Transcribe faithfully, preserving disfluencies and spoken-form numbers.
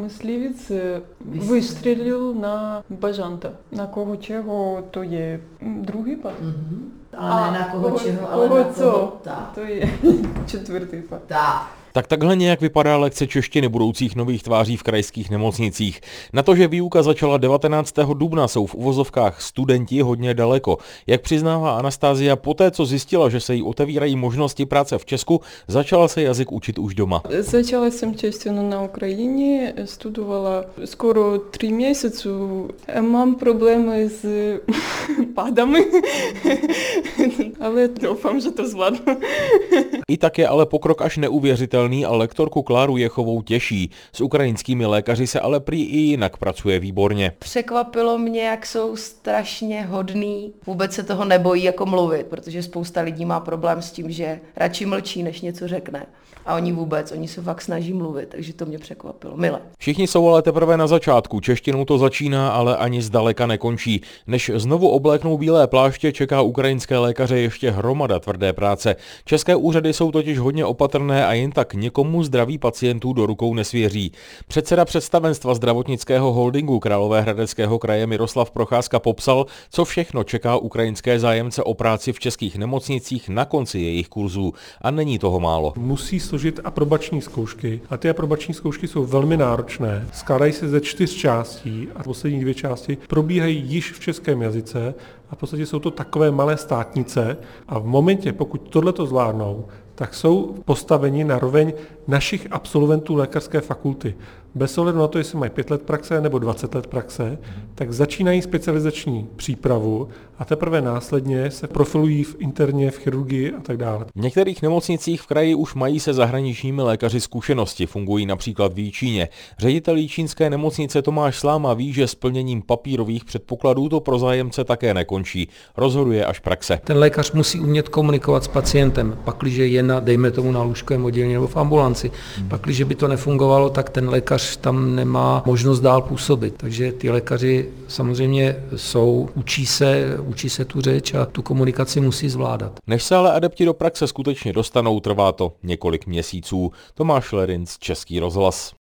Мисливець вистрілив на бажанта. На кого чого, то є другий пад. Угу. А, а не на кого, кого čeho, ale koho na co, koho, tak. To je čtvrtý pad. Tak. Tak takhle nějak vypadá lekce češtiny budoucích nových tváří v krajských nemocnicích. Na to, že výuka začala devatenáctého dubna, jsou v uvozovkách studenti hodně daleko. Jak přiznává Anastázia, poté, co zjistila, že se jí otevírají možnosti práce v Česku, začala se jazyk učit už doma. Začala jsem češtinu na Ukrajině, studovala skoro tři měsíce. Mám problémy s pádami, ale doufám, že to zvládnu. I tak je ale pokrok až neuvěřitelný a lektorku Kláru Jechovou těší. S ukrajinskými lékaři se ale prý i jinak pracuje výborně. Překvapilo mě, jak jsou strašně hodný. Vůbec se toho nebojí jako mluvit, protože spousta lidí má problém s tím, že radši mlčí, než něco řekne. A oni vůbec, oni se fakt snaží mluvit, takže to mě překvapilo. Mile. Všichni jsou ale teprve na začátku. Češtinou to začíná, ale ani zdaleka nekončí. Než znovu obléknou bílé pláště, čeká ukrajinské lékaře ještě hromada tvrdé práce. České úřady jsou totiž hodně opatrné a jen tak někomu zdraví pacientů do rukou nesvěří. Předseda představenstva zdravotnického holdingu Královéhradeckého kraje Miroslav Procházka popsal, co všechno čeká ukrajinské zájemce o práci v českých nemocnicích na konci jejich kurzů. A není toho málo. Musí složit aprobační zkoušky a ty aprobační zkoušky jsou velmi náročné. Skládají se ze čtyř částí a poslední dvě části probíhají již v českém jazyce a v podstatě jsou to takové malé státnice a v momentě, pokud tohleto zvládnou, tak jsou postaveni na roveň našich absolventů lékařské fakulty. Bez ohledu na to, jestli mají pět let praxe nebo dvacet let praxe, tak začínají specializační přípravu a teprve následně se profilují v interně, v chirurgii a tak dále. V některých nemocnicích v kraji už mají se zahraničními lékaři zkušenosti, fungují například v Jíčíně. Ředitel jíčínské nemocnice Tomáš Sláma ví, že splněním papírových předpokladů to pro zájemce také nekončí. Rozhoduje až praxe. Ten lékař musí umět komunikovat s pacientem, pakliže je na, dejme tomu, na lůžkovém oddělení nebo v ambulanci. Hmm. Pakliže by to nefungovalo, tak ten lékař tam nemá možnost dál působit. Takže ty lékaři samozřejmě jsou, učí se, učí se tu řeč a tu komunikaci musí zvládat. Než se ale adepti do praxe skutečně dostanou, trvá to několik měsíců. Tomáš Lerinc, Český rozhlas.